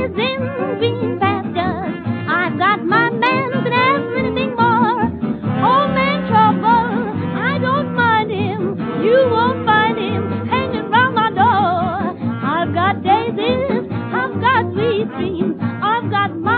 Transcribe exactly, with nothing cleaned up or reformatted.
is in green pastures. I've got my man's and ask anything more. Old man Trouble, I don't mind him. You won't find him hanging round my door. I've got daisies, I've got sweet dreams, I've got my